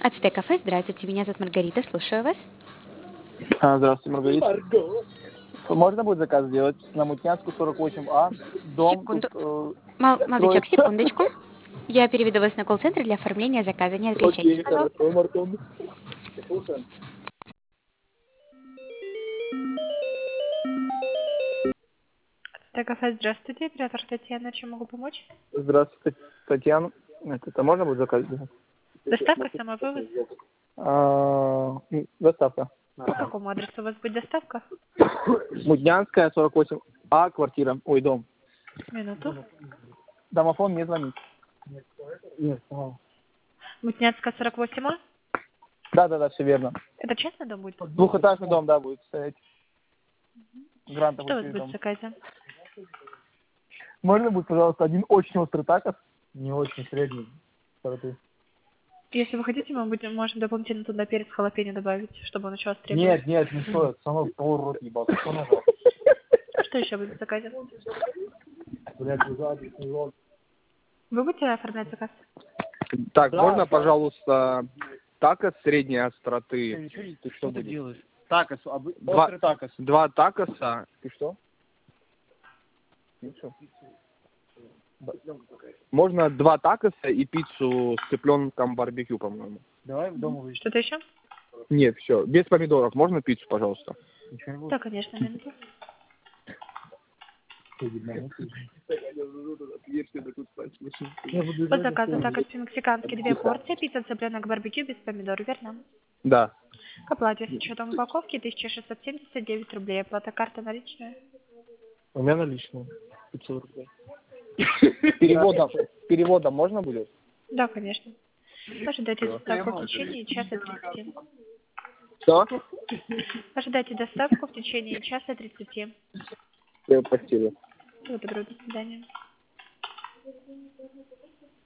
Ацтек-кафе, здравствуйте, меня зовут Маргарита, слушаю вас. Здравствуйте, Маргарита. Можно будет заказ сделать на Мутнянскую, 48А, дом Секунду. тут Молодечок, строится. секундочку. Я переведу вас на колл-центр для оформления заказа. Не отключайтесь, Окей, пожалуйста. хорошо, Мартон. Слушаем. Ацтек-кафе, здравствуйте, оператор Татьяна, чем могу помочь? Здравствуйте, Татьяна. Это можно будет заказ сделать? Доставка, самовывоз? Доставка. По какому адресу у вас будет доставка? Мутнянская, 48А, квартира. Ой, дом. Минуту. Домофон не звонит. Мутнянская, 48А? Да, все верно. Это частный дом будет? Двухэтажный дом, да, будет стоять. Грантовый Что у вас будет дом. в заказе? Можно будет, пожалуйста, один очень острый такос? Не очень, средний. Если вы хотите, мы можем дополнительно туда перец халапеньо добавить, чтобы он еще острее был. Нет, не стоит. Само полрот ебал. Что еще будет в заказе? Блядь, Вы будете оформлять заказ? Так, Да, можно, да. пожалуйста, такос средней остроты? Ты что делаешь? Такос, Два- острый такос. 2 такоса. Ты что? Можно 2 такоса и пиццу с цыпленком барбекю, по-моему. Давай в дом увидишь. Что-то еще? Нет, все. Без помидоров. Можно пиццу, пожалуйста? Ничего не будет. Да, конечно, минуту. По заказу такос по-мексикански 2 порции, пицца цыпленок барбекю без помидор, верно? Да. К оплате с учетом упаковки 1679 рублей. Оплата карта наличная. У меня наличные. 500 рублей. Переводом можно будет? Да, конечно. Ожидайте доставку в течение часа 30. Что? Ожидайте доставку в течение часа 30. Спасибо. Всего доброго, до свидания.